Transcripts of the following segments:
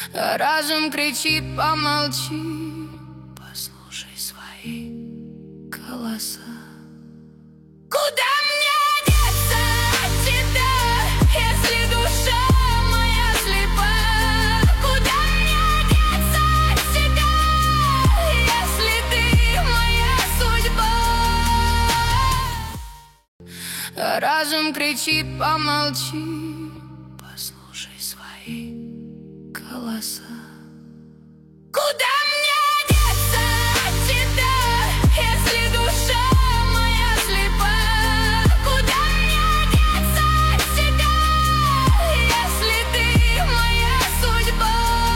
А разум кричит: помолчи, послушай свои голоса. Куда мне деться от тебя, если душа моя слепа? Куда мне деться от тебя, если ты моя судьба? А разум кричит: помолчи, послушай свои голоса. Куда мне деться от тебя, если душа моя слепа? Куда мне деться от тебя, если ты моя судьба?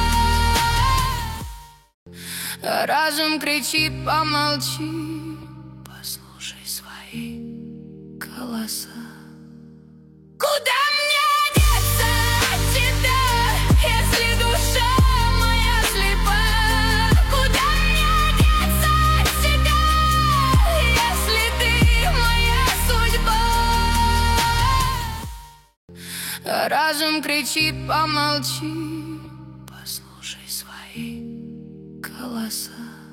А разум кричит: помолчи, послушай свои голоса. Куда мне деться от тебя, если душа моя слепа? Куда мне деться от тебя, если ты моя судьба? А разум кричит: помолчи, послушай свои голоса.